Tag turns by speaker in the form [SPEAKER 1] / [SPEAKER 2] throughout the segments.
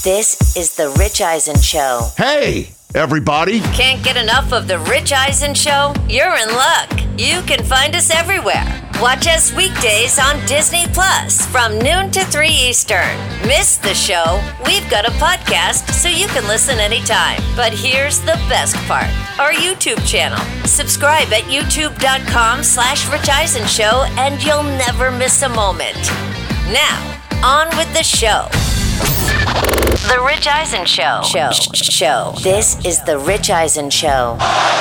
[SPEAKER 1] This is The Rich Eisen Show.
[SPEAKER 2] Hey, everybody.
[SPEAKER 1] Can't get enough of The Rich Eisen Show? You're in luck. You can find us everywhere. Watch us weekdays on Disney Plus from noon to 3 Eastern. Miss the show? We've got a podcast so you can listen anytime. But here's the best part. Our YouTube channel. Subscribe at youtube.com/Rich Eisen Show and you'll never miss a moment. Now, on with the show. The Rich Eisen Show. This is The Rich Eisen Show.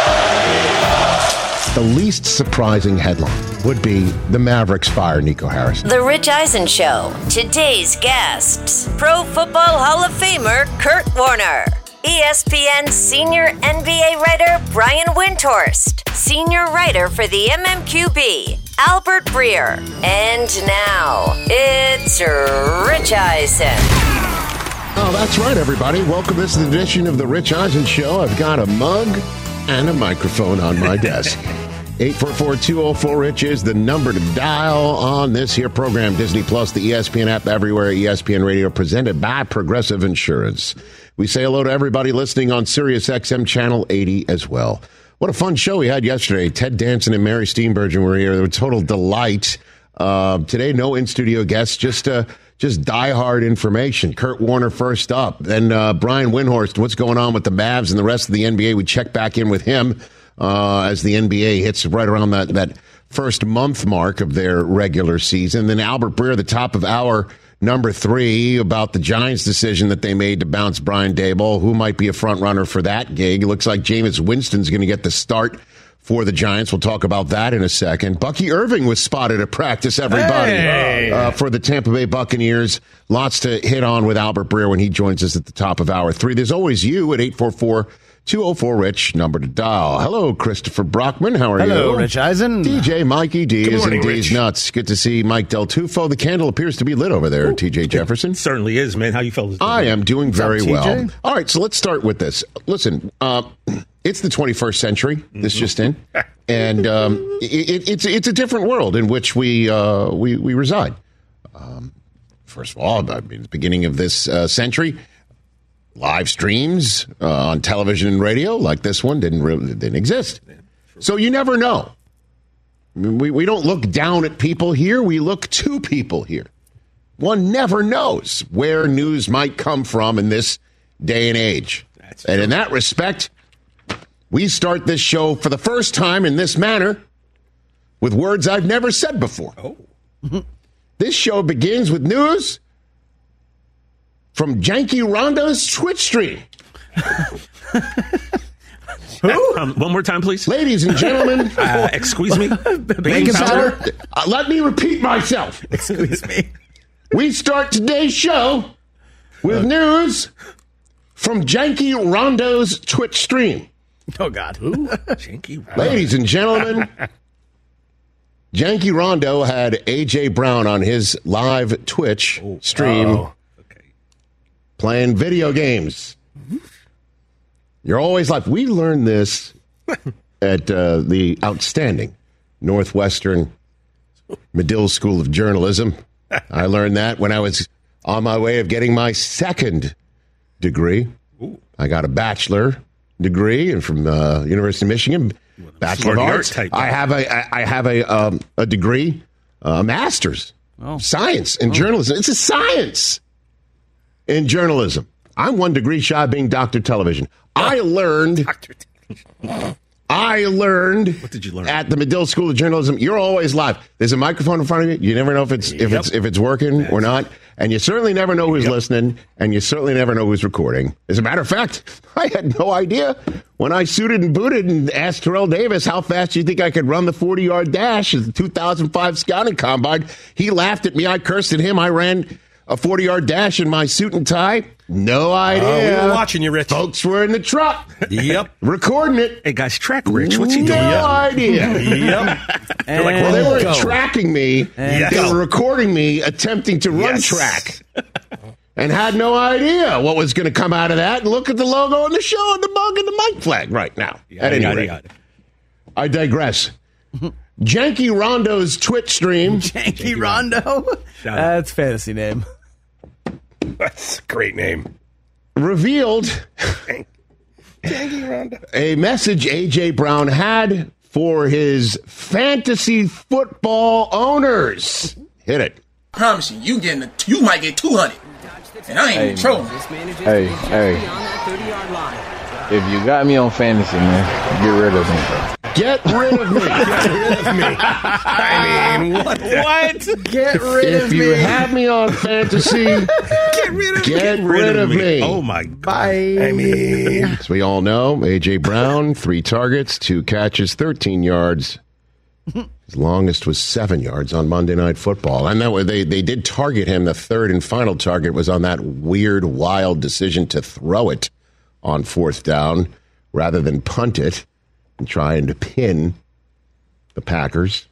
[SPEAKER 2] The least surprising headline would be the Mavericks fire Nico Harris.
[SPEAKER 1] The Rich Eisen Show. Today's guests: Pro Football Hall of Famer Kurt Warner, ESPN senior NBA writer Brian Windhorst, senior writer for the MMQB, Albert Breer. And now, it's Rich Eisen.
[SPEAKER 2] Oh, that's right, everybody. Welcome to this edition of The Rich Eisen Show. I've got a mug and a microphone on my desk. 844-204-RICH is the number to dial on this here program. Disney Plus, the ESPN app everywhere, ESPN Radio, presented by Progressive Insurance. We say hello to everybody listening on Sirius XM Channel 80 as well. What a fun show we had yesterday. Ted Danson and Mary Steenburgen were here. They were a total delight. Today, no in-studio guests, just diehard information. Kurt Warner first up. Then Brian Windhorst, what's going on with the Mavs and the rest of the NBA? We check back in with him as the NBA hits right around that first month mark of their regular season. Then Albert Breer, the top of hour number 3, about the Giants' decision that they made to bounce Brian Daboll, who might be a front runner for that gig. It looks like Jameis Winston's going to get the start for the Giants. We'll talk about that in a second. Bucky Irving was spotted at practice, everybody, for the Tampa Bay Buccaneers. Lots to hit on with Albert Breer when he joins us at the top of hour 3. There's always you at 844-204-RICH, number to dial. Hello, Christopher Brockman. How are you?
[SPEAKER 3] Hello, Rich Eisen.
[SPEAKER 2] DJ Mikey D
[SPEAKER 4] Good
[SPEAKER 2] is
[SPEAKER 4] morning,
[SPEAKER 2] in D's
[SPEAKER 4] Rich.
[SPEAKER 2] nuts. Good to see Mike Del Tufo. The candle appears to be lit over there, TJ Jefferson.
[SPEAKER 4] It certainly is, man. How you fellas doing?
[SPEAKER 2] I am doing very
[SPEAKER 3] up,
[SPEAKER 2] well.
[SPEAKER 3] TJ?
[SPEAKER 2] All right, so let's start with this. Listen, it's the 21st century. This just in, and it's a different world in which we reside. First of all, I mean, the beginning of this century, live streams on television and radio like this one didn't exist. So you never know. I mean, we don't look down at people here. We look to people here. One never knows where news might come from in this day and age. And in that respect, we start this show for the first time in this manner with words I've never said before.
[SPEAKER 4] Oh.
[SPEAKER 2] This show begins with news from Janky Rondo's Twitch stream.
[SPEAKER 4] Who? One more time, please.
[SPEAKER 2] Ladies and gentlemen,
[SPEAKER 4] Excuse me.
[SPEAKER 2] baking powder. Let me repeat myself.
[SPEAKER 3] Excuse me.
[SPEAKER 2] We start today's show with news from Janky Rondo's Twitch stream.
[SPEAKER 3] Oh, God.
[SPEAKER 4] Janky.
[SPEAKER 2] Ladies and gentlemen, Janky Rondo had A.J. Brown on his live Twitch stream playing video games. You're always like, we learned this at the outstanding Northwestern Medill School of Journalism. I learned that when I was on my way of getting my second degree. I got a bachelor degree and from University of Michigan, Bachelor of Arts. I have a degree, a master's, science in journalism. It's a science in journalism. I'm 1 degree shy of being Dr. Television. I learned. What did you learn at the Medill School of Journalism? You're always live. There's a microphone in front of you. You never know if it's working or not, and you certainly never know who's listening, and you certainly never know who's recording. As a matter of fact, I had no idea when I suited and booted and asked Terrell Davis how fast do you think I could run the 40-yard dash at the 2005 Scouting Combine. He laughed at me. I cursed at him. I ran a 40-yard dash in my suit and tie. No idea.
[SPEAKER 4] We were watching you, Rich.
[SPEAKER 2] Folks were in the truck.
[SPEAKER 4] Yep.
[SPEAKER 2] Recording it.
[SPEAKER 4] Hey, guys, track Rich. What's he doing?
[SPEAKER 2] No idea.
[SPEAKER 4] Yep.
[SPEAKER 3] And
[SPEAKER 2] Well, they weren't tracking me.
[SPEAKER 3] And
[SPEAKER 2] They were recording me attempting to run track. And had no idea what was going to come out of that. And look at the logo on the show and the mug and the mic flag right now. At any rate, I digress. Janky Rondo's Twitch stream.
[SPEAKER 3] Janky Rondo? That's a fantasy name.
[SPEAKER 4] That's a great name.
[SPEAKER 2] revealed a message A.J. Brown had for his fantasy football owners. Hit it.
[SPEAKER 5] I promise you, you might get 200. And I ain't even trolling.
[SPEAKER 6] Hey. If you got me on fantasy, man, get rid of me.
[SPEAKER 2] Get rid of me.
[SPEAKER 4] Get rid of me. I mean, what?
[SPEAKER 3] Get rid of
[SPEAKER 2] If
[SPEAKER 3] me.
[SPEAKER 2] you have me on fantasy,
[SPEAKER 4] Get rid of me. Oh, my God.
[SPEAKER 3] Bye.
[SPEAKER 4] I mean,
[SPEAKER 2] as we all know, A.J. Brown, 3 targets, 2 catches, 13 yards. His longest was 7 yards on Monday Night Football. And that way they did target him. The third and final target was on that weird, wild decision to throw it on 4th down rather than punt it and trying to pin the Packers.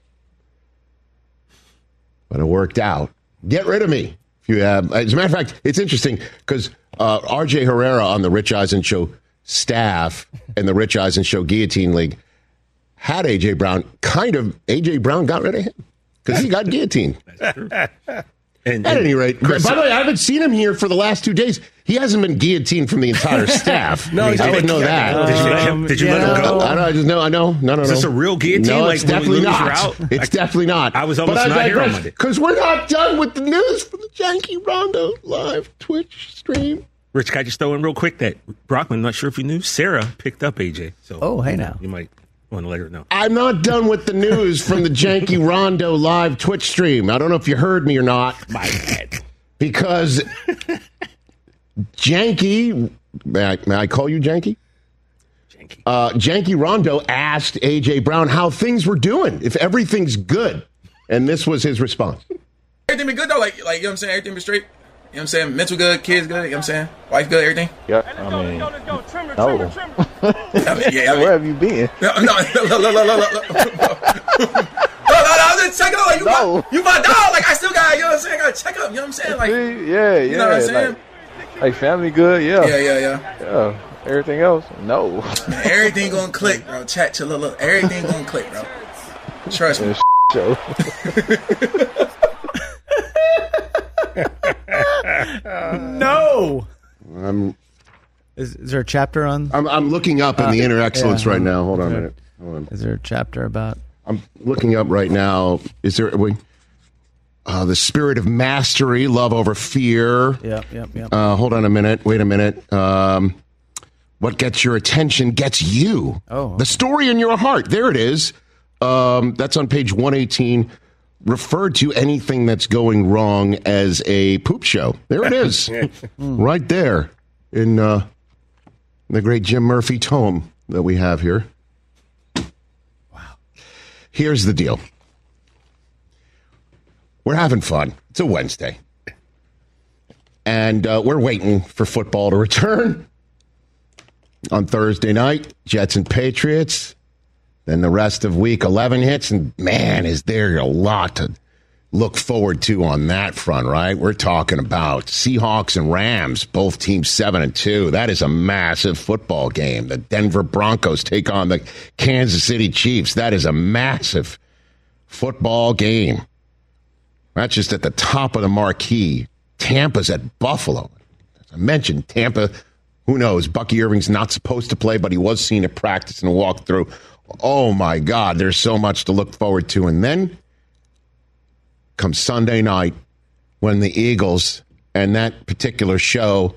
[SPEAKER 2] But it worked out. Get rid of me. If you have, as a matter of fact, it's interesting because R.J. Herrera on the Rich Eisen Show staff and the Rich Eisen Show Guillotine League had A.J. Brown. A.J. Brown got rid of him because he got guillotined.
[SPEAKER 4] that's true. And,
[SPEAKER 2] At any rate, by the way, I haven't seen him here for the last 2 days. He hasn't been guillotined from the entire staff.
[SPEAKER 4] No,
[SPEAKER 2] I would know that.
[SPEAKER 4] Did you let him go?
[SPEAKER 2] I know. No.
[SPEAKER 4] Is this a real guillotine?
[SPEAKER 2] No,
[SPEAKER 4] like
[SPEAKER 2] it's definitely
[SPEAKER 4] when we lose
[SPEAKER 2] not.
[SPEAKER 4] route?
[SPEAKER 2] It's definitely not.
[SPEAKER 4] I was almost not here on Monday.
[SPEAKER 2] Because we're not done with the news from the Janky Rondo live Twitch stream.
[SPEAKER 4] Rich, can I just throw in real quick that Brockman, not sure if you knew, Sarah picked up AJ. So
[SPEAKER 3] Oh, hey now.
[SPEAKER 4] you might want to let her know.
[SPEAKER 2] I'm not done with the news from the Janky Rondo live Twitch stream. I don't know if you heard me or not.
[SPEAKER 4] My bad.
[SPEAKER 2] Because Janky, may I call you Janky? Janky Rondo asked A.J. Brown how things were doing, if everything's good. And this was his response.
[SPEAKER 5] Everything been good, though? Like, you know what I'm saying? Everything been straight? You know what I'm saying? Mental good, kids good, you know what I'm saying? Wife good, everything?
[SPEAKER 6] Yeah, I mean, no. Where have you been?
[SPEAKER 5] No. I'm just checking out. Like, you my dog. Like, I still got, you know what I'm saying? I gotta check up, you know what I'm saying? Like,
[SPEAKER 6] Yeah.
[SPEAKER 5] you know what I'm saying?
[SPEAKER 6] Like family good, yeah.
[SPEAKER 5] Yeah.
[SPEAKER 6] Everything else, no.
[SPEAKER 5] Man, everything gonna click, bro. Chat, look. Everything gonna click, bro. Trust me.
[SPEAKER 6] Show.
[SPEAKER 3] No. Is there a chapter on?
[SPEAKER 2] I'm looking up in the Inner Excellence right now. Hold on a minute. Hold on.
[SPEAKER 3] Is there a chapter about?
[SPEAKER 2] I'm looking up right now. Is there the spirit of mastery, love over fear?
[SPEAKER 3] Yep.
[SPEAKER 2] Hold on a minute. Wait a minute. What gets your attention gets you.
[SPEAKER 3] Oh, okay.
[SPEAKER 2] The story in your heart. There it is. That's on page 118. Refer to anything that's going wrong as a poop show. There it is. Right there in the great Jim Murphy tome that we have here. Wow. Here's the deal. We're having fun. It's a Wednesday. And we're waiting for football to return on Thursday night. Jets and Patriots. Then the rest of week 11 hits. And man, is there a lot to look forward to on that front, right? We're talking about Seahawks and Rams, both teams 7-2. That is a massive football game. The Denver Broncos take on the Kansas City Chiefs. That is a massive football game. That's just at the top of the marquee. Tampa's at Buffalo. As I mentioned, Tampa, who knows? Bucky Irving's not supposed to play, but he was seen at practice and walked through. Oh, my God, there's so much to look forward to. And then comes Sunday night when the Eagles and that particular show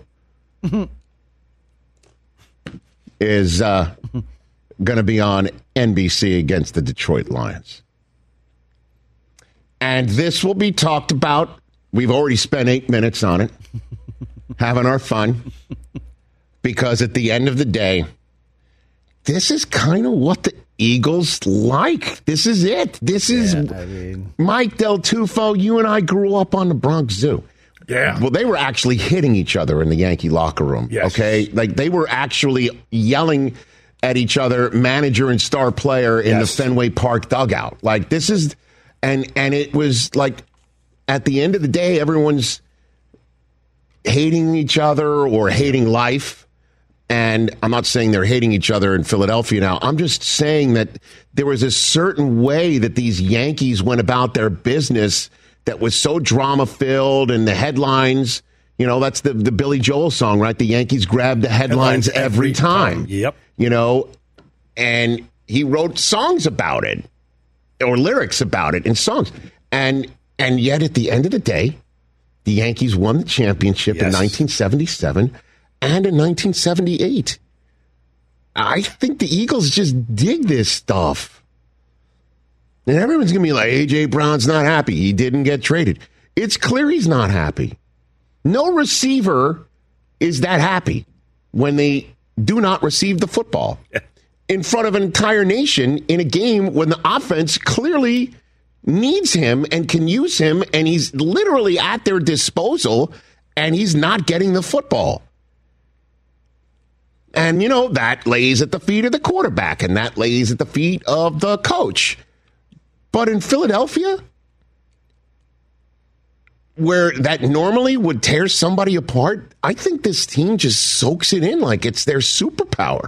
[SPEAKER 2] is going to be on NBC against the Detroit Lions. And this will be talked about. We've already spent 8 minutes on it, having our fun, because at the end of the day, this is kind of what the Eagles like. This is it. This is Mike Del Tufo. You and I grew up on the Bronx Zoo.
[SPEAKER 4] Yeah.
[SPEAKER 2] Well, they were actually hitting each other in the Yankee locker room.
[SPEAKER 4] Yes.
[SPEAKER 2] Okay. Like they were actually yelling at each other, manager and star player in the Fenway Park dugout. Like this is, and it was like at the end of the day, everyone's hating each other or hating life. And I'm not saying they're hating each other in Philadelphia now. I'm just saying that there was a certain way that these Yankees went about their business that was so drama-filled, and the headlines You know, that's the Billy Joel song, right? The Yankees grab the headlines every time.
[SPEAKER 4] Yep.
[SPEAKER 2] You know, and he wrote songs about it, or lyrics about it in songs. And yet at the end of the day, the Yankees won the championship in 1977 and in 1978. I think the Eagles just dig this stuff. And everyone's going to be like, A.J. Brown's not happy. He didn't get traded. It's clear he's not happy. No receiver is that happy when they do not receive the football in front of an entire nation in a game when the offense clearly needs him and can use him, and he's literally at their disposal, and he's not getting the football. And, you know, that lays at the feet of the quarterback, and that lays at the feet of the coach. But in Philadelphia, where that normally would tear somebody apart, I think this team just soaks it in like it's their superpower.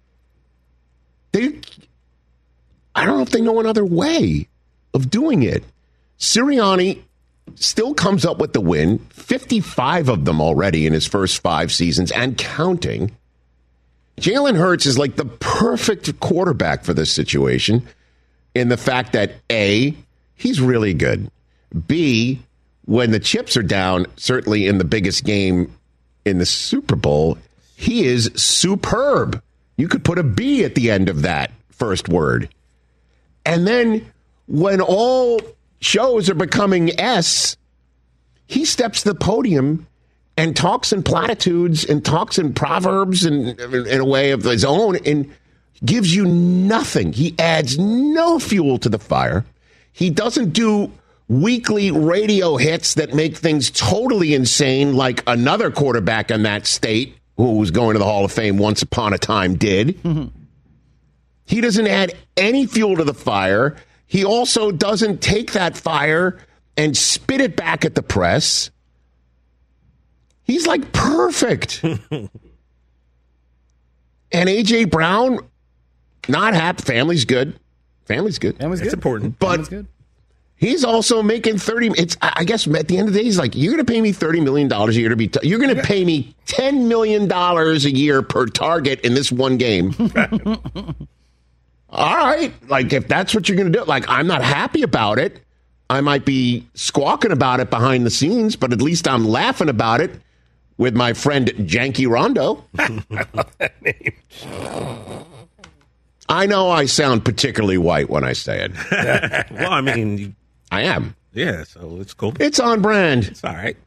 [SPEAKER 2] I don't know if they know another way of doing it. Sirianni still comes up with the win, 55 of them already in his first 5 seasons and counting. Jalen Hurts is like the perfect quarterback for this situation in the fact that A, he's really good. B, when the chips are down, certainly in the biggest game in the Super Bowl, he is superb. You could put a B at the end of that first word. And then when all shows are becoming S, he steps to the podium and talks in platitudes and talks in proverbs and in a way of his own and gives you nothing. He adds no fuel to the fire. He doesn't do weekly radio hits that make things totally insane like another quarterback in that state who was going to the Hall of Fame once upon a time did. Mm-hmm. He doesn't add any fuel to the fire. He also doesn't take that fire and spit it back at the press. He's like perfect. And A.J. Brown, not happy. Family's good. Family's good.
[SPEAKER 4] It's important.
[SPEAKER 2] But he's also making 30. I guess at the end of the day, he's like, you're going to pay me $30 million a year to be. You're going to pay me $10 million a year per target in this one game. All right. Like, if that's what you're going to do, like, I'm not happy about it. I might be squawking about it behind the scenes, but at least I'm laughing about it with my friend Janky Rondo.
[SPEAKER 4] I love that name.
[SPEAKER 2] I know I sound particularly white when I say it.
[SPEAKER 4] Well, I mean,
[SPEAKER 2] I am.
[SPEAKER 4] Yeah, so it's cool.
[SPEAKER 2] It's on brand.
[SPEAKER 4] It's all right.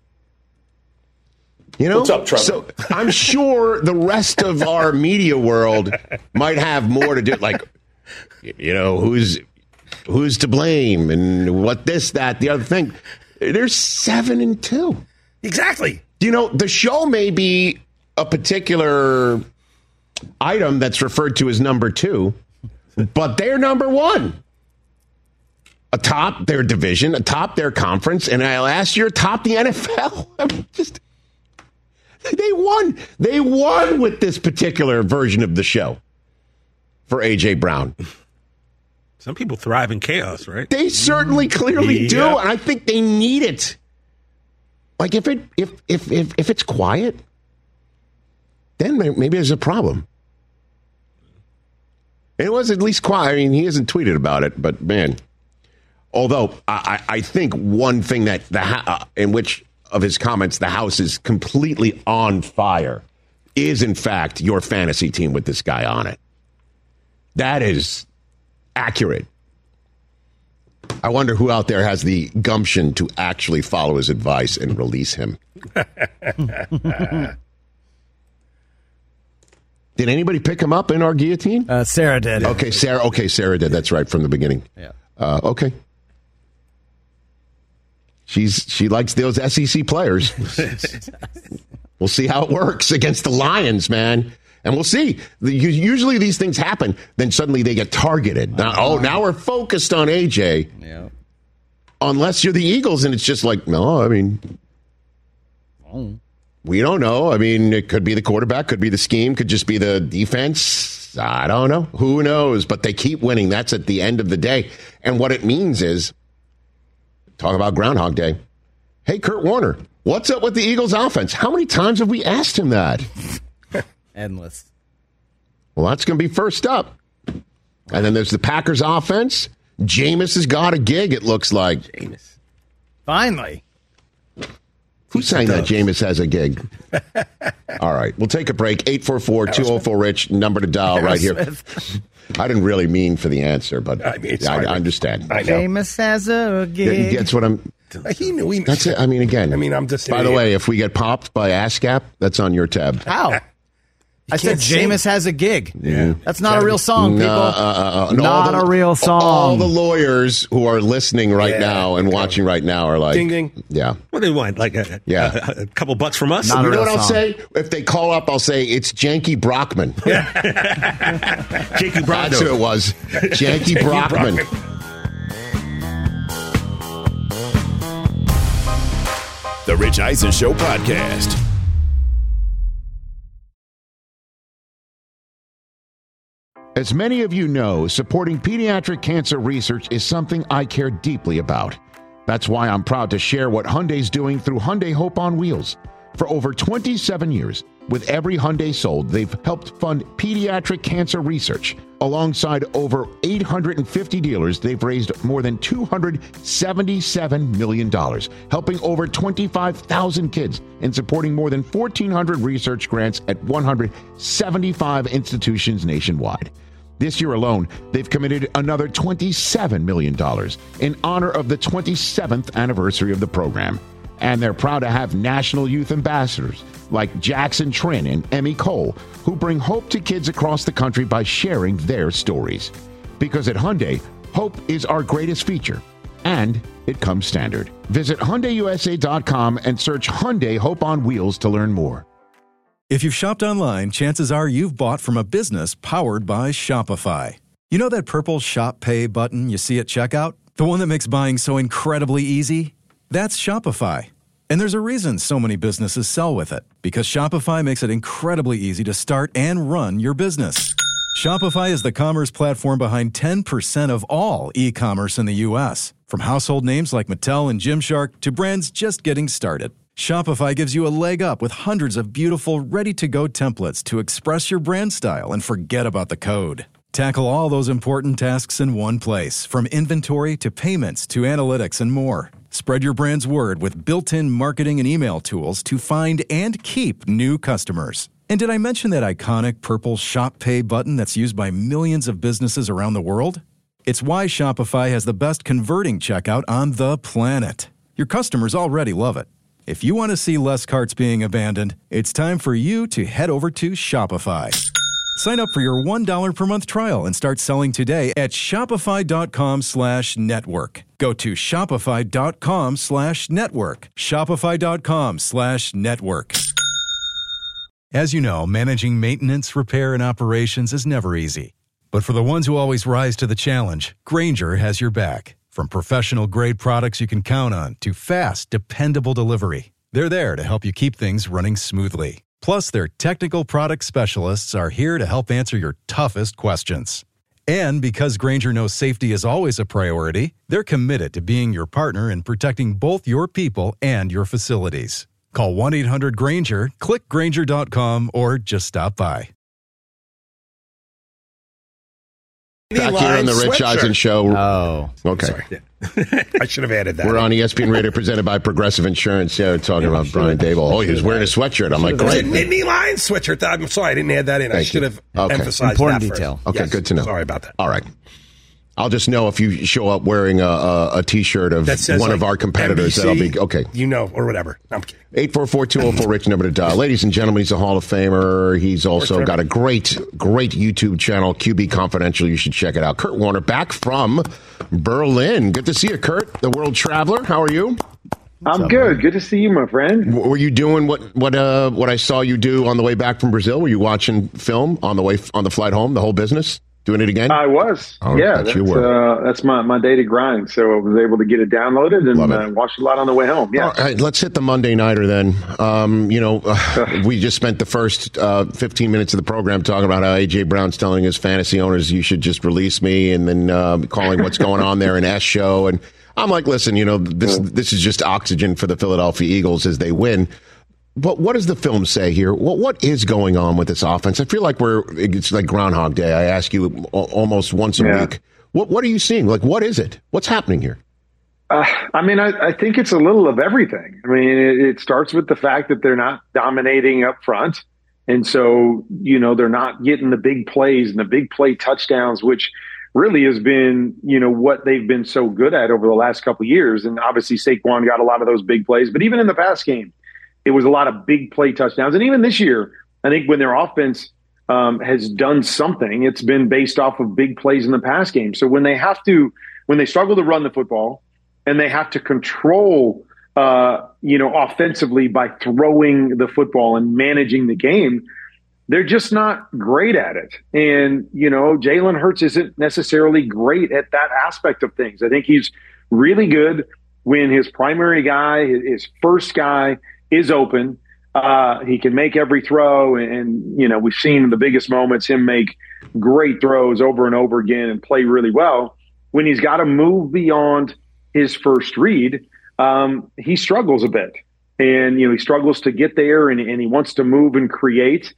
[SPEAKER 2] You know?
[SPEAKER 5] What's up, Trevor?
[SPEAKER 2] So I'm sure the rest of our media world might have more to do. Like, you know, who's to blame and what this, that, the other thing. They're 7-2.
[SPEAKER 4] Exactly.
[SPEAKER 2] You know, the show may be a particular item that's referred to as number 2, but they're number 1. Atop their division, atop their conference, and last year atop the NFL. I mean, they won. They won with this particular version of the show for A.J. Brown.
[SPEAKER 4] Some people thrive in chaos, right?
[SPEAKER 2] They certainly clearly do, and I think they need it. Like if it's quiet, then maybe there's a problem. It was at least quiet. I mean, he hasn't tweeted about it, but man. Although I think one thing that in which of his comments the house is completely on fire is in fact your fantasy team with this guy on it. That is accurate. I wonder who out there has the gumption to actually follow his advice and release him. Did anybody pick him up in our guillotine?
[SPEAKER 3] Sarah did.
[SPEAKER 2] Okay, Sarah did. That's right, from the beginning.
[SPEAKER 3] Yeah.
[SPEAKER 2] Okay. She likes those SEC players. We'll see how it works against the Lions, man. And we'll see. Usually these things happen. Then suddenly they get targeted. Now we're focused on AJ.
[SPEAKER 3] Yeah.
[SPEAKER 2] Unless you're the Eagles, and it's just like, no, I mean, we don't know. I mean, it could be the quarterback, could be the scheme, could just be the defense. I don't know. Who knows? But they keep winning. That's at the end of the day. And what it means is, talk about Groundhog Day. Hey, Kurt Warner, What's up with the Eagles offense? How many times have we asked him that?
[SPEAKER 3] Endless.
[SPEAKER 2] Well, that's going to be first up. And then there's the Packers offense. Jameis has got a gig, it looks like.
[SPEAKER 4] Jameis.
[SPEAKER 3] Finally.
[SPEAKER 2] Who's saying that Jameis has a gig? All right, we'll take a break. 844-204-RICH, number to dial right here. I didn't really mean for the answer, but I understand.
[SPEAKER 5] I know.
[SPEAKER 3] Jameis has a gig.
[SPEAKER 2] That's what I'm...
[SPEAKER 5] He knew.
[SPEAKER 2] That's it. I mean, again.
[SPEAKER 5] I mean, I'm just...
[SPEAKER 2] By the way, if we get popped by ASCAP, that's on your tab.
[SPEAKER 3] How? I said Jameis has a gig.
[SPEAKER 2] Yeah.
[SPEAKER 3] That's not a real song, people. Not a real song.
[SPEAKER 2] All the lawyers who are listening right now and watching right now are like...
[SPEAKER 5] Ding, ding.
[SPEAKER 2] Yeah.
[SPEAKER 4] What do they want? Like a couple bucks from us?
[SPEAKER 3] Not
[SPEAKER 2] You
[SPEAKER 3] a
[SPEAKER 2] know
[SPEAKER 3] real
[SPEAKER 2] what I'll
[SPEAKER 3] song.
[SPEAKER 2] say? If they call up, I'll say, it's Janky Brockman.
[SPEAKER 4] Jakey Brando.
[SPEAKER 2] That's who it was. Janky Brockman.
[SPEAKER 7] The Rich Eisen Show podcast.
[SPEAKER 2] As many of you know, supporting pediatric cancer research is something I care deeply about. That's why I'm proud to share what Hyundai's doing through Hyundai Hope on Wheels. For over 27 years, with every Hyundai sold, they've helped fund pediatric cancer research. Alongside over 850 dealers, they've raised more than $277 million, helping over 25,000 kids and supporting more than 1,400 research grants at 175 institutions nationwide. This year alone, they've committed another $27 million in honor of the 27th anniversary of the program. And they're proud to have national youth ambassadors like Jackson Trin and Emmy Cole, who bring hope to kids across the country by sharing their stories. Because at Hyundai, hope is our greatest feature, and it comes standard. Visit HyundaiUSA.com and search Hyundai Hope on Wheels to learn more.
[SPEAKER 8] If you've shopped online, chances are you've bought from a business powered by Shopify. You know that purple Shop Pay button you see at checkout? The one that makes buying so incredibly easy? That's Shopify. And there's a reason so many businesses sell with it, because Shopify makes it incredibly easy to start and run your business. Shopify is the commerce platform behind 10% of all e-commerce in the U.S., from household names like Mattel and Gymshark to brands just getting started. Shopify gives you a leg up with hundreds of beautiful, ready-to-go templates to express your brand style and forget about the code. Tackle all those important tasks in one place, from inventory to payments to analytics and more. Spread your brand's word with built-in marketing and email tools to find and keep new customers. And did I mention that iconic purple Shop Pay button that's used by millions of businesses around the world? It's why Shopify has the best converting checkout on the planet. Your customers already love it. If you want to see less carts being abandoned, it's time for you to head over to Shopify. Sign up for your $1 per month trial and start selling today at shopify.com/network. Go to shopify.com/network. Shopify.com/network. As you know, managing maintenance, repair, and operations is never easy. But for the ones who always rise to the challenge, Grainger has your back. From professional-grade products you can count on to fast, dependable delivery, they're there to help you keep things running smoothly. Plus, their technical product specialists are here to help answer your toughest questions. And because Grainger knows safety is always a priority, they're committed to being your partner in protecting both your people and your facilities. Call 1-800-GRAINGER, click Grainger.com, or just stop by.
[SPEAKER 2] Back here on the Rich Eisen Show.
[SPEAKER 3] Oh.
[SPEAKER 2] Okay.
[SPEAKER 5] Sorry. I should have added that.
[SPEAKER 2] We're on ESPN Radio, presented by Progressive Insurance. Yeah, talking about Brian Dable. Oh, he was wearing a sweatshirt. I'm like,
[SPEAKER 5] It's
[SPEAKER 2] great.
[SPEAKER 5] a Nittany Lions sweatshirt. I'm sorry, I didn't add that in. I
[SPEAKER 2] Thank
[SPEAKER 5] should
[SPEAKER 2] you.
[SPEAKER 5] have
[SPEAKER 2] Okay.
[SPEAKER 5] emphasized
[SPEAKER 3] Important
[SPEAKER 5] that first.
[SPEAKER 3] detail.
[SPEAKER 2] Okay,
[SPEAKER 5] Yes.
[SPEAKER 2] good to know.
[SPEAKER 5] Sorry about that.
[SPEAKER 2] All right. I'll just know if you show up wearing a T-shirt of
[SPEAKER 5] That says
[SPEAKER 2] one of
[SPEAKER 5] like
[SPEAKER 2] our competitors.
[SPEAKER 5] NBC,
[SPEAKER 2] That'll be okay.
[SPEAKER 5] You know, or whatever. I'm kidding.
[SPEAKER 2] 844-204-RICH, number to dial. Ladies and gentlemen, he's a Hall of Famer. He's also got a great YouTube channel, QB Confidential. You should check it out. Kurt Warner, back from Berlin. Good to see you, Kurt, the world traveler. How are you?
[SPEAKER 9] I'm good. Good to see you, my friend.
[SPEAKER 2] Were you doing what I saw you do on the way back from Brazil? Were you watching film on the flight home, the whole business? Doing it again?
[SPEAKER 9] I was.
[SPEAKER 2] Oh,
[SPEAKER 9] yeah,
[SPEAKER 2] that's
[SPEAKER 9] that's my daily grind. So I was able to get it downloaded and watch a lot a lot on the way home. Yeah.
[SPEAKER 2] All right, let's hit the Monday Nighter then. We just spent the first 15 minutes of the program talking about how A.J. Brown's telling his fantasy owners, you should just release me, and then calling what's going on there an S show. And I'm like, listen, this is just oxygen for the Philadelphia Eagles as they win. But what does the film say here? What is going on with this offense? I feel like it's like Groundhog Day. I ask you almost once a week. What are you seeing? Like, what is it? What's happening here?
[SPEAKER 9] I think it's a little of everything. I mean, it starts with the fact that they're not dominating up front. And so, they're not getting the big plays and the big play touchdowns, which really has been, what they've been so good at over the last couple of years. And obviously Saquon got a lot of those big plays, but even in the past game, it was a lot of big play touchdowns. And even this year, I think when their offense has done something, it's been based off of big plays in the past game. So when they struggle to run the football and they have to control, offensively by throwing the football and managing the game, they're just not great at it. And, Jalen Hurts isn't necessarily great at that aspect of things. I think he's really good when his primary guy, his first guy, is open. He can make every throw. And, we've seen in the biggest moments him make great throws over and over again and play really well. When he's got to move beyond his first read, he struggles a bit. And, he struggles to get there and he wants to move and create.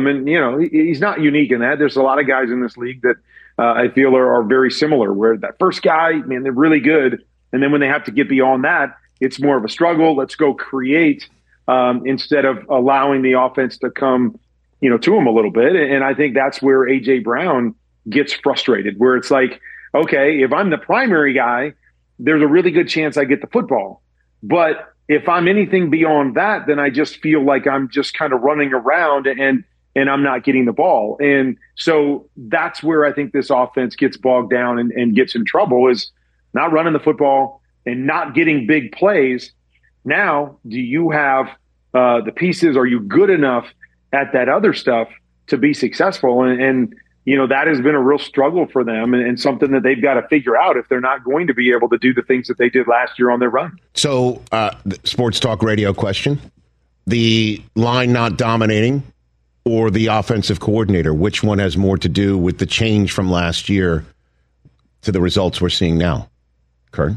[SPEAKER 9] He's not unique in that. There's a lot of guys in this league that I feel are very similar, where that first guy, man, they're really good. And then when they have to get beyond that, it's more of a struggle. Let's go create instead of allowing the offense to come, to him a little bit. And I think that's where A.J. Brown gets frustrated, where it's like, okay, if I'm the primary guy, there's a really good chance I get the football. But if I'm anything beyond that, then I just feel like I'm just kind of running around and I'm not getting the ball. And so that's where I think this offense gets bogged down and gets in trouble, is not running the football and not getting big plays. Now, do you have the pieces? Are you good enough at that other stuff to be successful? And that has been a real struggle for them and something that they've got to figure out if they're not going to be able to do the things that they did last year on their run.
[SPEAKER 2] So, sports talk radio question, the line not dominating or the offensive coordinator, which one has more to do with the change from last year to the results we're seeing now? Kurt?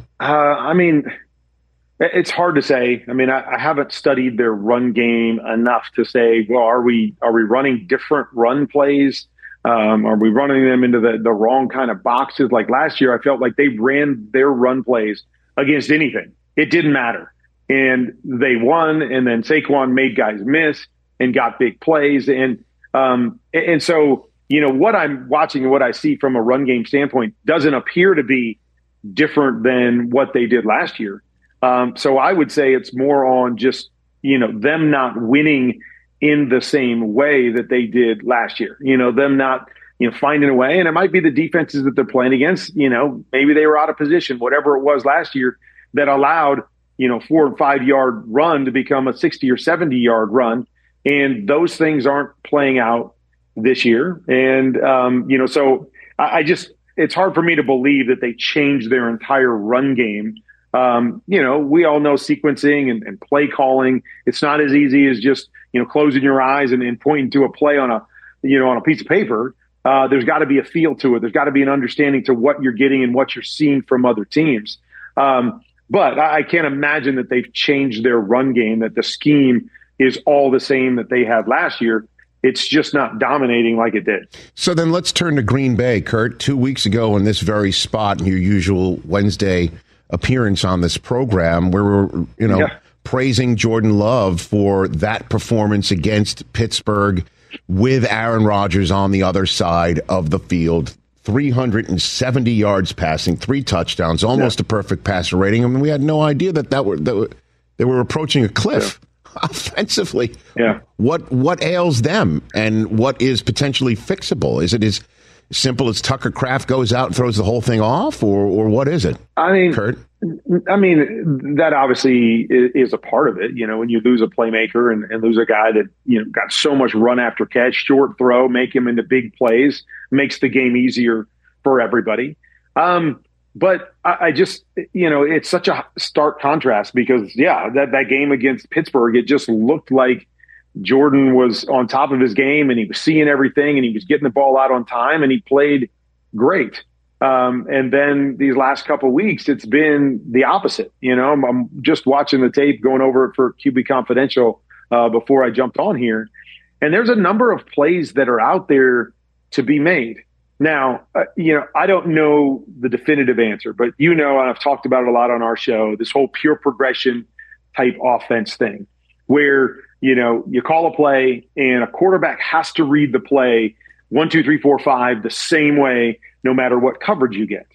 [SPEAKER 9] It's hard to say. I mean, I haven't studied their run game enough to say, well, are we running different run plays? Are we running them into the wrong kind of boxes? Like last year, I felt like they ran their run plays against anything. It didn't matter. And they won, and then Saquon made guys miss and got big plays. And so, what I'm watching and what I see from a run game standpoint doesn't appear to be different than what they did last year. So I would say it's more on just, them not winning in the same way that they did last year, them not, finding a way. And it might be the defenses that they're playing against, maybe they were out of position, whatever it was last year that allowed, 4 and 5 yard run to become a 60 or 70 yard run. And those things aren't playing out this year. And, so it's hard for me to believe that they changed their entire run game. We all know sequencing and play calling. It's not as easy as just, closing your eyes and pointing to a play on a piece of paper. There's got to be a feel to it. There's got to be an understanding to what you're getting and what you're seeing from other teams. But I can't imagine that they've changed their run game, that the scheme is all the same that they had last year. It's just not dominating like it did.
[SPEAKER 2] So then let's turn to Green Bay, Kurt. 2 weeks ago in this very spot, in your usual Wednesday appearance on this program, where we're, praising Jordan Love for that performance against Pittsburgh with Aaron Rodgers on the other side of the field. 370 yards passing, 3 touchdowns, almost a perfect passer rating. I mean, we had no idea that they were approaching a cliff offensively.
[SPEAKER 9] Yeah.
[SPEAKER 2] What ails them, and what is potentially fixable? Is it as simple as Tucker Kraft goes out and throws the whole thing off, or what is it? Kurt?
[SPEAKER 9] That obviously is a part of it. When you lose a playmaker and lose a guy that, got so much run after catch, short throw, make him into big plays, makes the game easier for everybody. But I just, it's such a stark contrast because, that game against Pittsburgh, it just looked like Jordan was on top of his game and he was seeing everything and he was getting the ball out on time and he played great. And then these last couple of weeks, it's been the opposite. I'm just watching the tape, going over it for QB Confidential before I jumped on here. And there's a number of plays that are out there to be made. Now, I don't know the definitive answer, but and I've talked about it a lot on our show, this whole pure progression type offense thing where, you call a play and a quarterback has to read the play 1, 2, 3, 4, 5 the same way, no matter what coverage you get.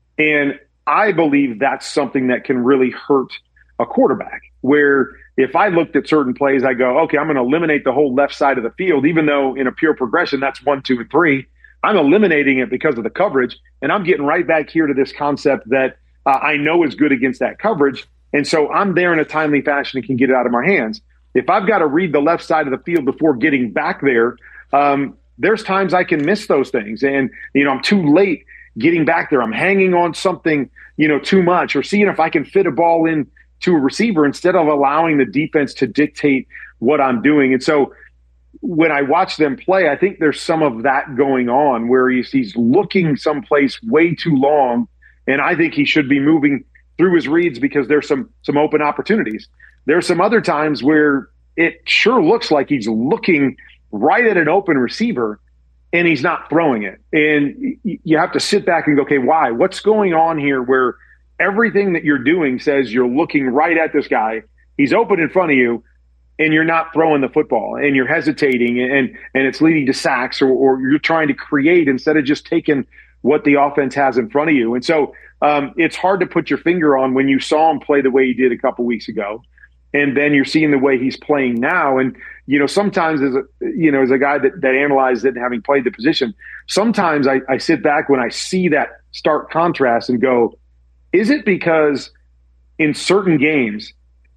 [SPEAKER 9] And I believe that's something that can really hurt a quarterback, where if I looked at certain plays, I go, okay, I'm going to eliminate the whole left side of the field, even though in a pure progression, that's 1, 2, and 3. I'm eliminating it because of the coverage, and I'm getting right back here to this concept that I know is good against that coverage. And so I'm there in a timely fashion and can get it out of my hands. If I've got to read the left side of the field before getting back there, there's times I can miss those things. And, I'm too late getting back there. I'm hanging on something, too much, or seeing if I can fit a ball in to a receiver instead of allowing the defense to dictate what I'm doing. And so when I watch them play, I think there's some of that going on where he's looking someplace way too long. And I think he should be moving through his reads because there's some open opportunities. There's some other times where it sure looks like he's looking right at an open receiver and he's not throwing it. And you have to sit back and go, okay, why? What's going on here where everything that you're doing says you're looking right at this guy, he's open in front of you, and you're not throwing the football and you're hesitating and it's leading to sacks or you're trying to create instead of just taking what the offense has in front of you. And so it's hard to put your finger on when you saw him play the way he did a couple weeks ago. And then you're seeing the way he's playing now. And, sometimes as a guy that analyzed it and having played the position, sometimes I sit back when I see that stark contrast and go, is it because in certain games,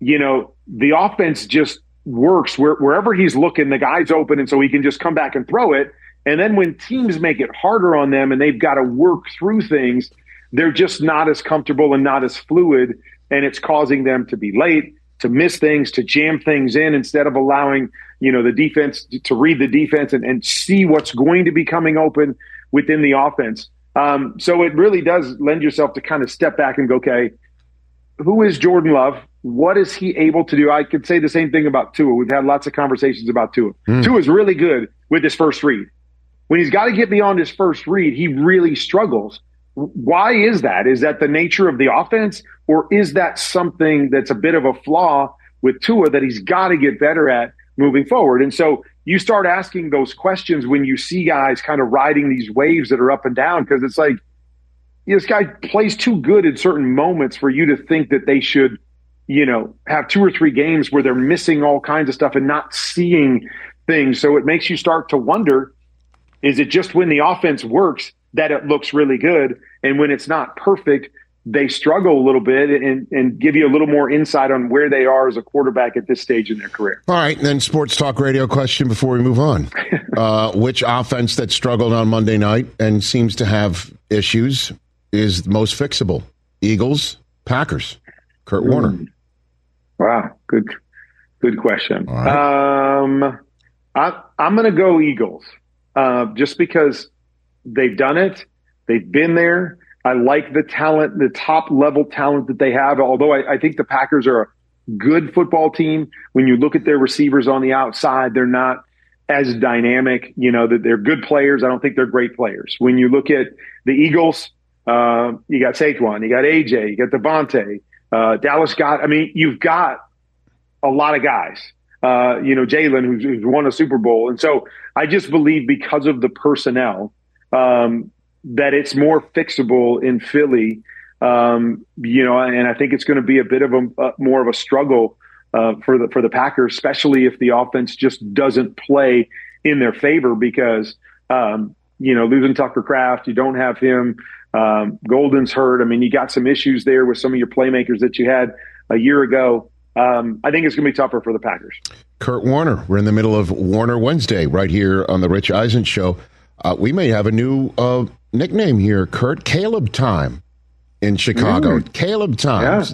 [SPEAKER 9] the offense just works wherever he's looking, the guy's open. And so he can just come back and throw it. And then when teams make it harder on them and they've got to work through things, they're just not as comfortable and not as fluid. And it's causing them to be late, to miss things, to jam things in instead of allowing, the defense to read the defense and see what's going to be coming open within the offense. So it really does lend yourself to kind of step back and go, okay, who is Jordan Love? What is he able to do? I could say the same thing about Tua. We've had lots of conversations about Tua. Tua is really good with his first read. When he's got to get beyond his first read, he really struggles. Why is that? Is that the nature of the offense, or is that something that's a bit of a flaw with Tua that he's got to get better at moving forward? And so you start asking those questions when you see guys kind of riding these waves that are up and down, because it's like, this guy plays too good in certain moments for you to think that they should, have 2 or 3 games where they're missing all kinds of stuff and not seeing things. So it makes you start to wonder, is it just when the offense works that it looks really good, and when it's not perfect, they struggle a little bit and give you a little more insight on where they are as a quarterback at this stage in their career.
[SPEAKER 2] All right, then sports talk radio question before we move on. Which offense that struggled on Monday night and seems to have issues is most fixable? Eagles, Packers, Kurt Warner.
[SPEAKER 9] Wow, good question.
[SPEAKER 2] All right.
[SPEAKER 9] I'm going to go Eagles just because they've done it. They've been there. I like the talent, the top level talent that they have, although I think the Packers are a good football team. When you look at their receivers on the outside, they're not as dynamic. That they're good players. I don't think they're great players. When you look at the Eagles, you got Saquon, you got AJ, you got Devontae, Dallas you've got a lot of guys. Jalen, who's won a Super Bowl. And so I just believe because of the personnel, that it's more fixable in Philly, and I think it's going to be a bit of a more of a struggle for the Packers, especially if the offense just doesn't play in their favor because, losing Tucker Kraft, you don't have him. Golden's hurt. You got some issues there with some of your playmakers that you had a year ago. I think it's going to be tougher for the Packers.
[SPEAKER 2] Kurt Warner. We're in the middle of Warner Wednesday right here on the Rich Eisen Show. We may have a new nickname here, Kurt. Caleb time in Chicago. Caleb time.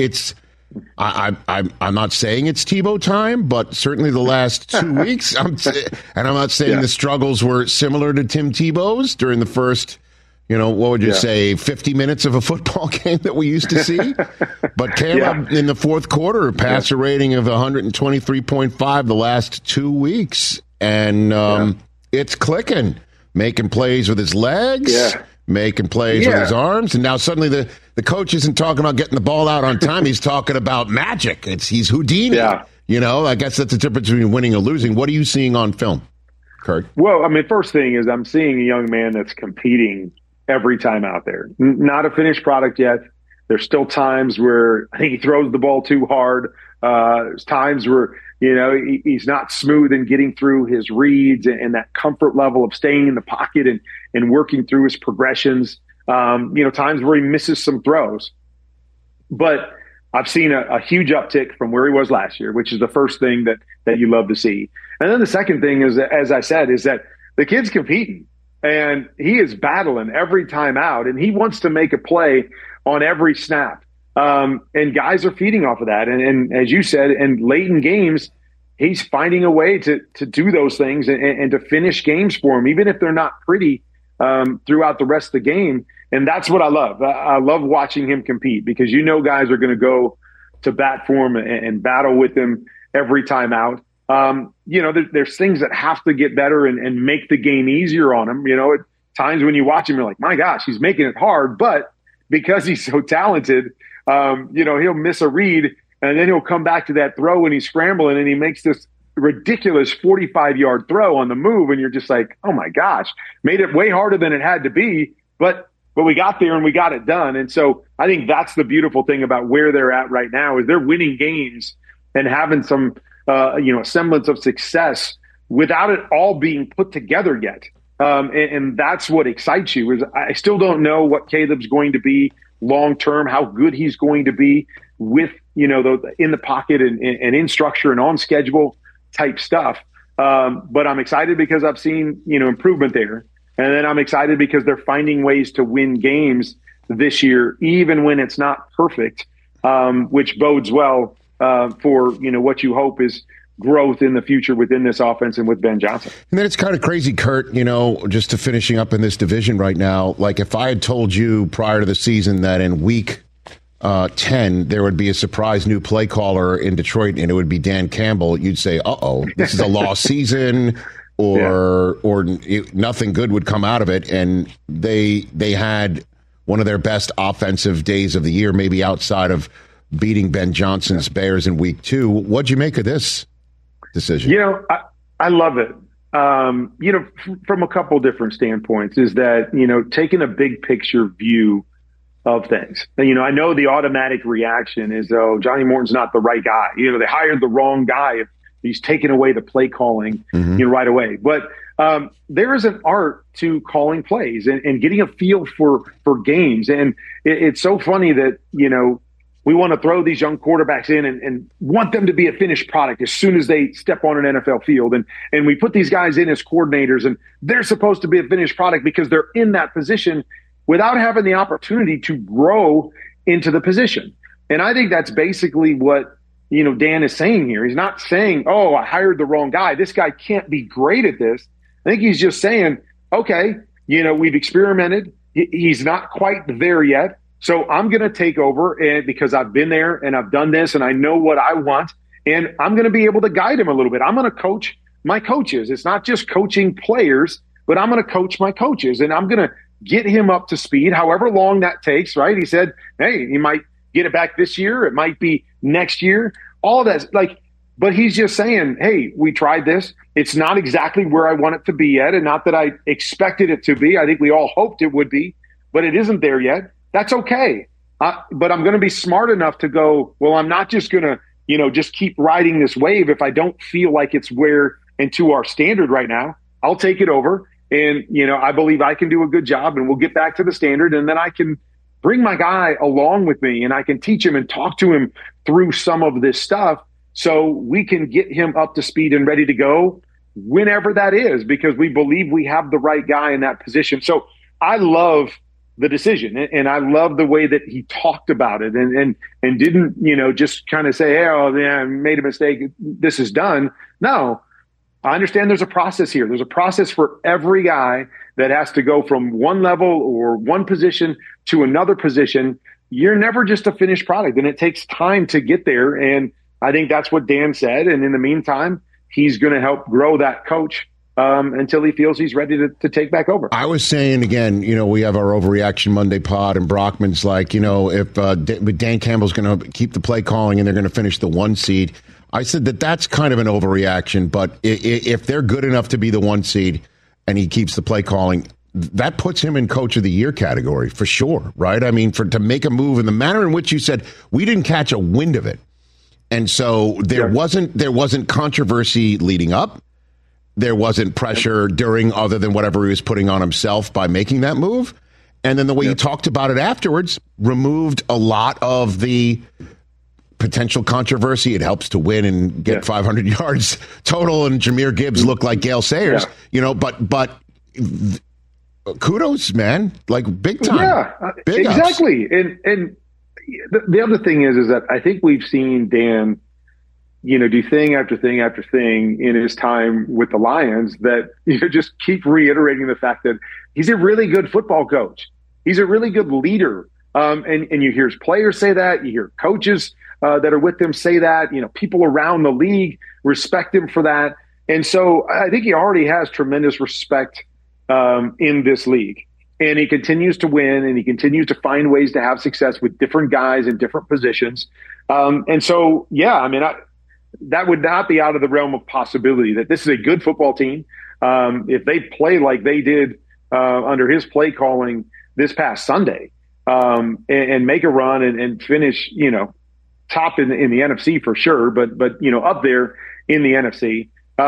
[SPEAKER 2] Yeah. I'm not saying it's Tebow time, but certainly the last 2 weeks. And I'm not saying the struggles were similar to Tim Tebow's during the first, what would you say, 50 minutes of a football game that we used to see? But Caleb, in the fourth quarter, passer rating of 123.5 the last 2 weeks. And it's clicking, making plays with his legs, making plays with his arms. And now suddenly the coach isn't talking about getting the ball out on time. He's talking about magic. He's Houdini. Yeah. I guess that's the difference between winning and losing. What are you seeing on film, Kurt?
[SPEAKER 9] Well, first thing is I'm seeing a young man that's competing every time out there. Not a finished product yet. There's still times where I think he throws the ball too hard. There's times where, he's not smooth in getting through his reads and that comfort level of staying in the pocket and working through his progressions. Times where he misses some throws. But I've seen a huge uptick from where he was last year, which is the first thing that you love to see. And then the second thing is, as I said, is that the kid's competing. And he is battling every time out, and he wants to make a play on every snap. And guys are feeding off of that. And as you said, and late in games, he's finding a way to do those things and to finish games for him, even if they're not pretty throughout the rest of the game. And that's what I love. I love watching him compete because guys are going to go to bat for him and battle with him every time out. There's things that have to get better and make the game easier on him. At times when you watch him, you're like, my gosh, he's making it hard. But because he's so talented, he'll miss a read and then he'll come back to that throw and he's scrambling and he makes this ridiculous 45-yard throw on the move. And you're just like, oh my gosh, made it way harder than it had to be. But we got there and we got it done. And so I think that's the beautiful thing about where they're at right now is they're winning games and having some a semblance of success without it all being put together yet. And that's what excites you is I still don't know what Caleb's going to be long-term, how good he's going to be with, in the pocket and in structure and on schedule type stuff. But I'm excited because I've seen, improvement there. And then I'm excited because they're finding ways to win games this year, even when it's not perfect, which bodes well for, what you hope is growth in the future within this offense and with Ben Johnson.
[SPEAKER 2] And then it's kind of crazy, Kurt, just to finishing up in this division right now. Like if I had told you prior to the season that in week 10 there would be a surprise new play caller in Detroit and it would be Dan Campbell, you'd say, uh-oh, this is a lost season or nothing good would come out of it. And they had one of their best offensive days of the year, maybe outside of beating Ben Johnson's Bears in week 2. What'd you make of this decision?
[SPEAKER 9] I love it. From a couple different standpoints is that, taking a big picture view of things. I know the automatic reaction is, oh, Johnny Morton's not the right guy. They hired the wrong guy. He's taken away the play calling right away. But there is an art to calling plays and getting a feel for games. And it's so funny that, we want to throw these young quarterbacks in and want them to be a finished product as soon as they step on an NFL field. And we put these guys in as coordinators, and they're supposed to be a finished product because they're in that position without having the opportunity to grow into the position. And I think that's basically what, Dan is saying here. He's not saying, oh, I hired the wrong guy. This guy can't be great at this. I think he's just saying, okay, we've experimented. He's not quite there yet. So I'm going to take over and because I've been there and I've done this and I know what I want and I'm going to be able to guide him a little bit. I'm going to coach my coaches. It's not just coaching players, but I'm going to coach my coaches and I'm going to get him up to speed, however long that takes, right? He said, hey, he might get it back this year. It might be next year. All of that's but he's just saying, hey, we tried this. It's not exactly where I want it to be yet. And not that I expected it to be. I think we all hoped it would be, but it isn't there yet. That's okay. But I'm going to be smart enough to go, well, I'm not just going to, just keep riding this wave. If I don't feel like it's where and to our standard right now, I'll take it over. And, I believe I can do a good job and we'll get back to the standard. And then I can bring my guy along with me and I can teach him and talk to him through some of this stuff so we can get him up to speed and ready to go whenever that is, because we believe we have the right guy in that position. So I love the decision. And I love the way that he talked about it and didn't, just kind of say, hey, oh, yeah, I made a mistake. This is done. No, I understand there's a process here. There's a process for every guy that has to go from one level or one position to another position. You're never just a finished product, and it takes time to get there. And I think that's what Dan said. And in the meantime, he's going to help grow that coach until he feels he's ready to take back over.
[SPEAKER 2] I was saying again, we have our Overreaction Monday pod, and Brockman's like, if Dan Campbell's going to keep the play calling and they're going to finish the 1 seed. I said that's kind of an overreaction, but if they're good enough to be the 1 seed and he keeps the play calling, that puts him in Coach of the Year category for sure, right? I mean, to make a move in the manner in which you said, we didn't catch a wind of it. And so there wasn't controversy leading up. There wasn't pressure during, other than whatever he was putting on himself by making that move. And then the way he talked about it afterwards removed a lot of the potential controvery. It helps to win and get 500 yards total, and Jahmyr Gibbs looked like Gale Sayers, but kudos, man, like big time.
[SPEAKER 9] Yeah,
[SPEAKER 2] big
[SPEAKER 9] exactly.
[SPEAKER 2] Ups.
[SPEAKER 9] And the other thing is that I think we've seen Dan, do thing after thing after thing in his time with the Lions that just keep reiterating the fact that he's a really good football coach. He's a really good leader. And you hear his players say that. You hear coaches that are with them say that. People around the league respect him for that. And so I think he already has tremendous respect in this league. And he continues to win, and he continues to find ways to have success with different guys in different positions. And so, that would not be out of the realm of possibility that this is a good football team. If they play like they did under his play calling this past Sunday and make a run and finish, top in the NFC for sure, but up there in the NFC.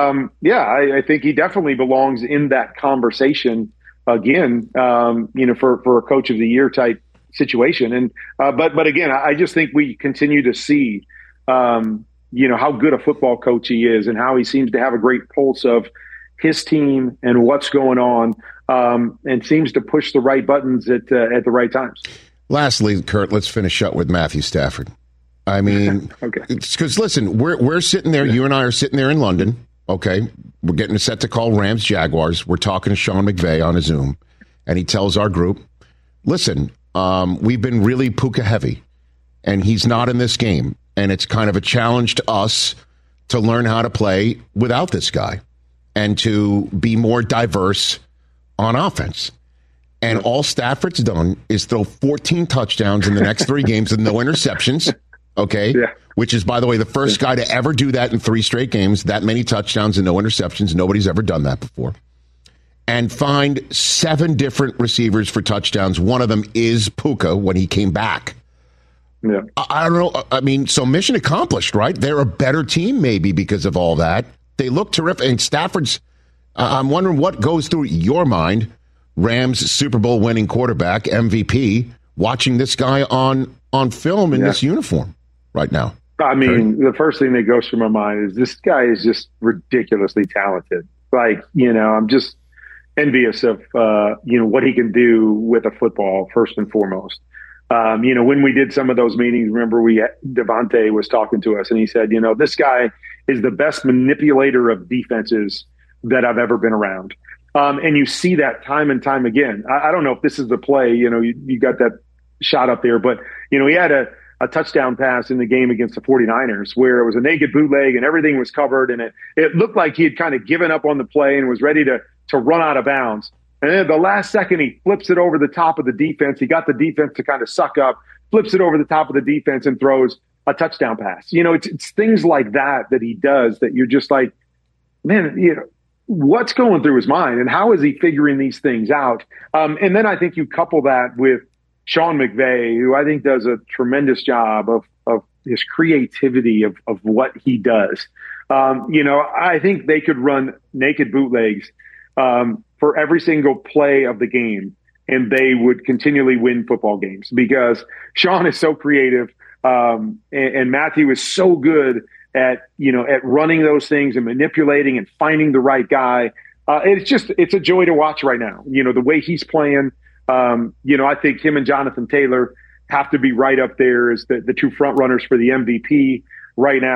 [SPEAKER 9] I think he definitely belongs in that conversation again, for a Coach of the Year type situation. And but again, I just think we continue to see how good a football coach he is and how he seems to have a great pulse of his team and what's going on, and seems to push the right buttons at the right times.
[SPEAKER 2] Lastly, Kurt, let's finish up with Matthew Stafford. I mean,
[SPEAKER 9] okay,
[SPEAKER 2] because listen, we're sitting there. You and I are sitting there in London. Okay, we're getting set to call Rams Jaguars. We're talking to Sean McVay on a Zoom, and he tells our group, "Listen, we've been really Puka heavy, and he's not in this game, and it's kind of a challenge to us to learn how to play without this guy and to be more diverse on offense." And all Stafford's done is throw 14 touchdowns in the next 3 games with no interceptions. Okay. Yeah. Which is, by the way, the first guy to ever do that in 3 straight games, that many touchdowns and no interceptions. Nobody's ever done that before. And find 7 different receivers for touchdowns. One of them is Puka when he came back.
[SPEAKER 9] Yeah.
[SPEAKER 2] I don't know. I mean, so mission accomplished, right? They're a better team maybe because of all that. They look terrific. And Stafford's, I'm wondering what goes through your mind, Rams Super Bowl winning quarterback, MVP, watching this guy on film in this uniform right now.
[SPEAKER 9] I mean, the first thing that goes through my mind is this guy is just ridiculously talented. Like, I'm just envious of, what he can do with a football, first and foremost. When we did some of those meetings, remember Devontae was talking to us and he said, this guy is the best manipulator of defenses that I've ever been around. And you see that time and time again. I don't know if this is the play, you got that shot up there, but, he had a touchdown pass in the game against the 49ers where it was a naked bootleg and everything was covered. And it looked like he had kind of given up on the play and was ready to run out of bounds. And then at the last second, he flips it over the top of the defense. He got the defense to kind of suck up, flips it over the top of the defense and throws a touchdown pass. It's things like that he does that you're just like, man, what's going through his mind and how is he figuring these things out? And then I think you couple that with Sean McVay, who I think does a tremendous job of his creativity of what he does. I think they could run naked bootlegs for every single play of the game, and they would continually win football games because Sean is so creative, and Matthew is so good at running those things and manipulating and finding the right guy. It's a joy to watch right now. The way he's playing. I think him and Jonathan Taylor have to be right up there as the 2 front runners for the MVP right now.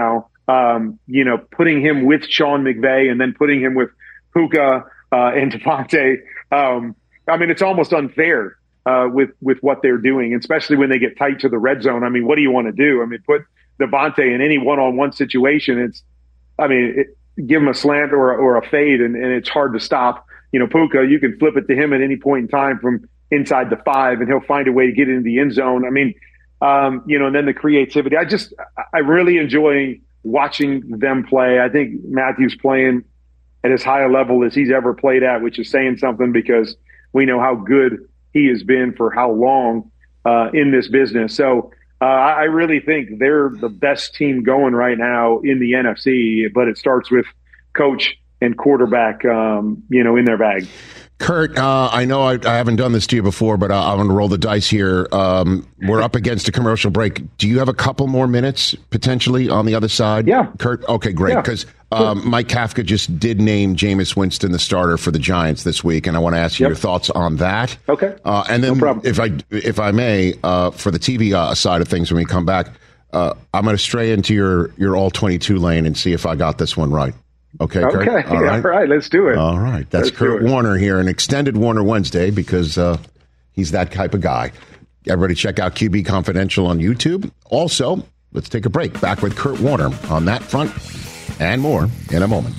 [SPEAKER 9] putting him with Sean McVay and then putting him with Puka and Devontae. It's almost unfair with what they're doing, especially when they get tight to the red zone. I mean, what do you want to do? I mean, put Devontae in any one-on-one situation. Give him a slant or a fade, and it's hard to stop. Puka, you can flip it to him at any point in time from inside the 5, and he'll find a way to get into the end zone. I mean, and then the creativity. I really enjoy watching them play. I think Matthew's playing at as high a level as he's ever played at, which is saying something because we know how good he has been for how long in this business. So I really think they're the best team going right now in the NFC, but it starts with coach and quarterback, in their bag.
[SPEAKER 2] Kurt, I know I haven't done this to you before, but I'm going to roll the dice here. We're up against a commercial break. Do you have a couple more minutes potentially on the other side?
[SPEAKER 9] Yeah.
[SPEAKER 2] Kurt? Okay, great. Because Mike Kafka just did name Jameis Winston the starter for the Giants this week, and I want to ask you your thoughts on that.
[SPEAKER 9] Okay.
[SPEAKER 2] And then,
[SPEAKER 9] no problem.
[SPEAKER 2] if I may, for the TV side of things when we come back, I'm going to stray into your all-22 lane and see if I got this one right. Okay, Kurt?
[SPEAKER 9] Okay. All right. Let's do it.
[SPEAKER 2] All right. That's Kurt Warner here, an extended Warner Wednesday because he's that type of guy. Everybody check out QB Confidential on YouTube. Also, let's take a break. Back with Kurt Warner on that front and more in a moment.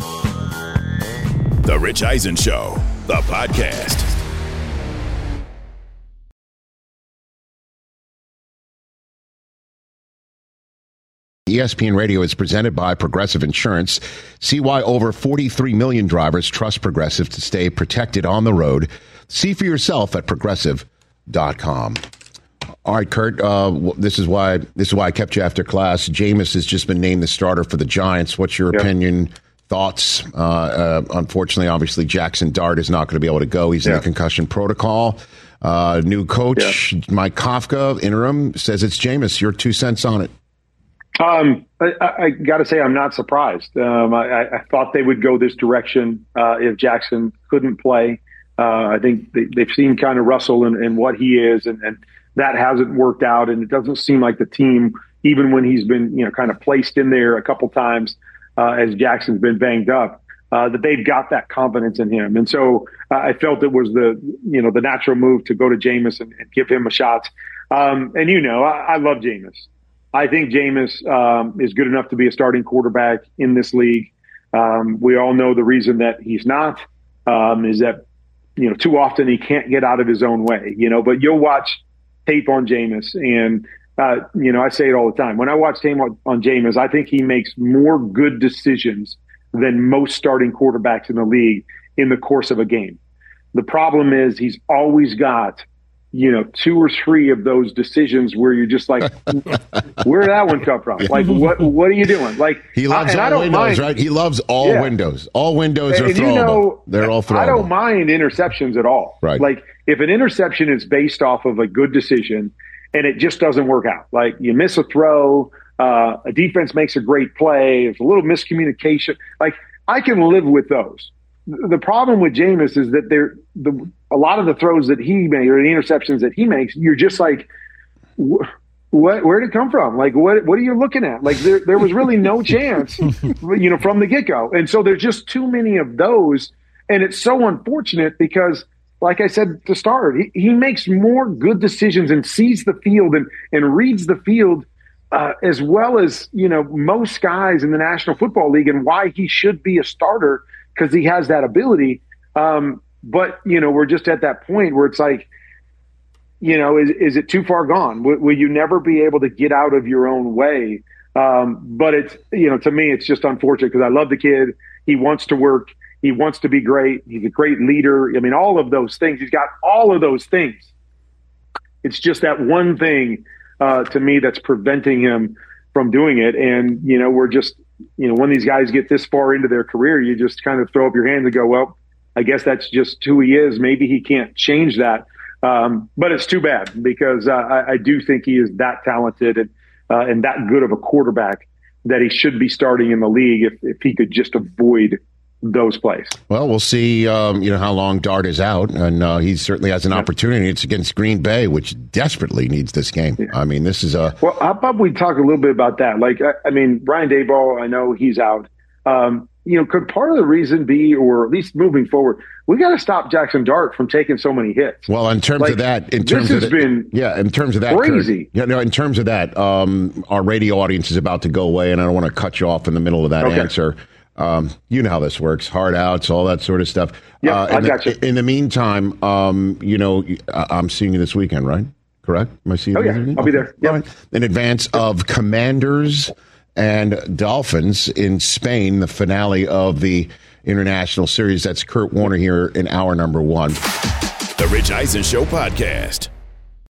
[SPEAKER 7] The Rich Eisen Show, the podcast.
[SPEAKER 2] ESPN Radio is presented by Progressive Insurance. See why over 43 million drivers trust Progressive to stay protected on the road. See for yourself at progressive.com. All right, Kurt, this is why I kept you after class. Jameis has just been named the starter for the Giants. What's your opinion, thoughts? Unfortunately, obviously, Jackson Dart is not going to be able to go. He's in the concussion protocol. New coach, Mike Kafka, interim, says it's Jameis. Your 2 cents on it.
[SPEAKER 9] I got to say, I'm not surprised. I thought they would go this direction if Jackson couldn't play. I think they've seen kind of Russell and what he is, and that hasn't worked out. And it doesn't seem like the team, even when he's been kind of placed in there a couple times as Jackson's been banged up, that they've got that confidence in him. And so I felt it was the natural move to go to Jameis and give him a shot. I love Jameis. I think Jameis is good enough to be a starting quarterback in this league. We all know the reason that he's not is that, too often he can't get out of his own way, but you'll watch tape on Jameis and, I say it all the time. When I watch tape on Jameis, I think he makes more good decisions than most starting quarterbacks in the league in the course of a game. The problem is he's always got 2 or 3 of those decisions where you're just like, where did that one come from? Like, what are you doing? Like,
[SPEAKER 2] he loves all windows, right? He loves all windows. All windows are throwable. They're all throwable.
[SPEAKER 9] I don't mind interceptions at all.
[SPEAKER 2] Right.
[SPEAKER 9] Like, if an interception is based off of a good decision and it just doesn't work out, like you miss a throw, a defense makes a great play, there's a little miscommunication, like I can live with those. The problem with Jameis is that a lot of the throws that he made or the interceptions that he makes, you're just like, where did it come from? Like, what are you looking at? Like, there was really no chance, from the get-go. And so there's just too many of those. And it's so unfortunate because, like I said to start, he makes more good decisions and sees the field and reads the field as well as, most guys in the National Football League, and why he should be a starter because he has that ability. But, we're just at that point where it's like, is it too far gone? Will you never be able to get out of your own way? But it's, to me, it's just unfortunate because I love the kid. He wants to work. He wants to be great. He's a great leader. I mean, all of those things. He's got all of those things. It's just that one thing to me that's preventing him from doing it. And, we're just, when these guys get this far into their career, you just kind of throw up your hands and go, well, I guess that's just who he is. Maybe he can't change that. But it's too bad because I do think he is that talented and that good of a quarterback that he should be starting in the league if he could just avoid those plays.
[SPEAKER 2] Well, we'll see, how long Dart is out, and he certainly has an opportunity. It's against Green Bay, which desperately needs this game. Yeah. I mean, this is a...
[SPEAKER 9] Well, how about we talk a little bit about that? Like, I mean, Ryan Daboll, I know he's out. Could part of the reason be, or at least moving forward, we got to stop Jackson Dart from taking so many hits.
[SPEAKER 2] Well, in terms of that, in terms of that,
[SPEAKER 9] crazy.
[SPEAKER 2] Kurt, in terms of that, our radio audience is about to go away, and I don't want to cut you off in the middle of that answer. You know how this works, hard outs, all that sort of stuff.
[SPEAKER 9] Yeah, I got you.
[SPEAKER 2] In the meantime, I'm seeing you this weekend, right? Correct? Am I seeing you this weekend?
[SPEAKER 9] I'll be there. Yep.
[SPEAKER 2] Right. In advance of Commanders and Dolphins in Spain, the finale of the International Series. That's Kurt Warner here in hour number 1.
[SPEAKER 7] The Rich Eisen Show podcast.